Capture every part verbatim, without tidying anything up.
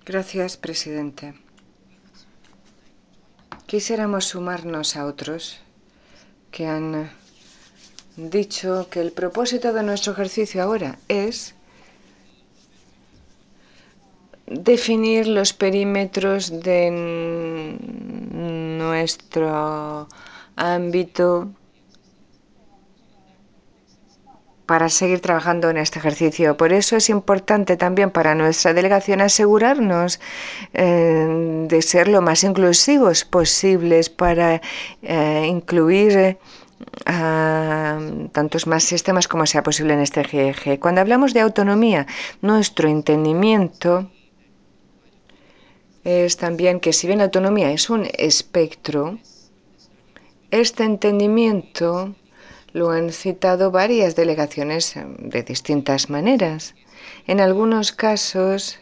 Gracias, presidente. Quisiéramos sumarnos a otros que han dicho que el propósito de nuestro ejercicio ahora es definir los perímetros de nuestro ámbito para seguir trabajando en este ejercicio. Por eso es importante también para nuestra delegación asegurarnos eh, de ser lo más inclusivos posibles para eh, incluir a tantos más sistemas como sea posible en este G E G. Cuando hablamos de autonomía, nuestro entendimiento es también que si bien la autonomía es un espectro, este entendimiento lo han citado varias delegaciones de distintas maneras. En algunos casos,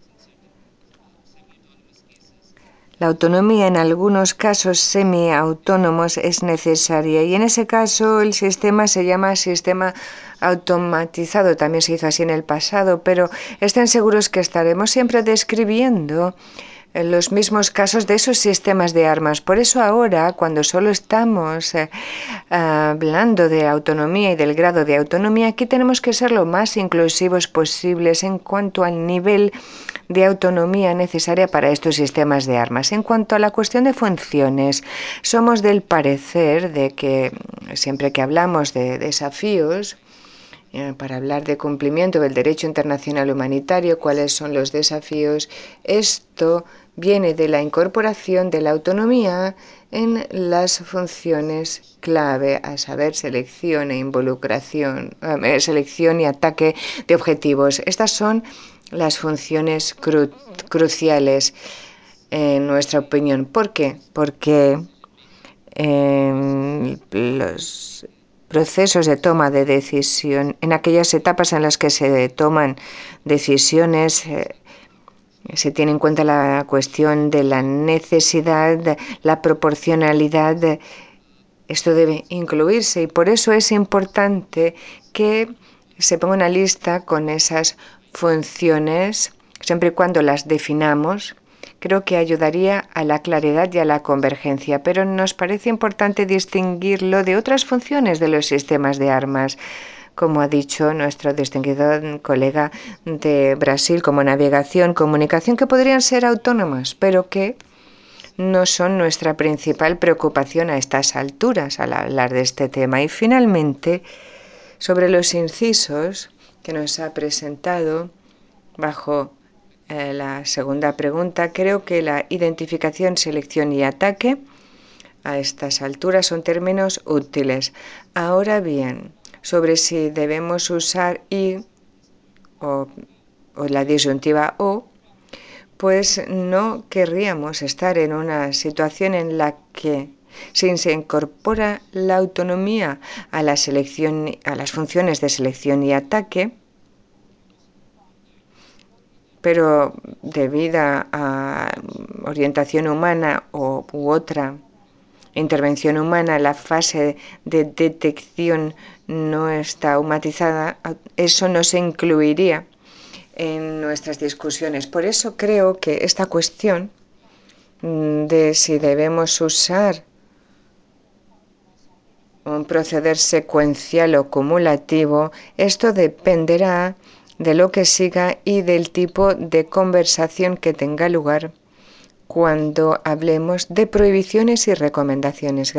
la autonomía en algunos casos semiautónomos es necesaria y en ese caso el sistema se llama sistema automatizado. También se hizo así en el pasado, pero estén seguros que estaremos siempre describiendo en los mismos casos de esos sistemas de armas. Por eso ahora, cuando solo estamos eh, hablando de autonomía y del grado de autonomía, aquí tenemos que ser lo más inclusivos posibles en cuanto al nivel de autonomía necesaria para estos sistemas de armas. En cuanto a la cuestión de funciones, somos del parecer de que siempre que hablamos de desafíos, para hablar de cumplimiento del derecho internacional humanitario, cuáles son los desafíos, esto viene de la incorporación de la autonomía en las funciones clave, a saber, selección e involucración, eh, selección y ataque de objetivos. Estas son las funciones cru cruciales en nuestra opinión. ¿Por qué? Porque eh, los procesos de toma de decisión, en aquellas etapas en las que se toman decisiones, eh, se tiene en cuenta la cuestión de la necesidad, la proporcionalidad. Esto debe incluirse y por eso es importante que se ponga una lista con esas funciones, siempre y cuando las definamos. Creo que ayudaría a la claridad y a la convergencia, pero nos parece importante distinguirlo de otras funciones de los sistemas de armas, como ha dicho nuestro distinguido colega de Brasil, como navegación, comunicación, que podrían ser autónomas, pero que no son nuestra principal preocupación a estas alturas al hablar de este tema. Y finalmente, sobre los incisos que nos ha presentado bajo eh, la segunda pregunta, creo que la identificación, selección y ataque a estas alturas son términos útiles. Ahora bien, sobre si debemos usar y o, o la disyuntiva o, pues no querríamos estar en una situación en la que si se incorpora la autonomía a la selección, a las funciones de selección y ataque, pero debido a orientación humana o, u otra intervención humana, la fase de detección no está automatizada, eso no se incluiría en nuestras discusiones. Por eso creo que esta cuestión de si debemos usar un proceder secuencial o cumulativo, esto dependerá de lo que siga y del tipo de conversación que tenga lugar cuando hablemos de prohibiciones y recomendaciones.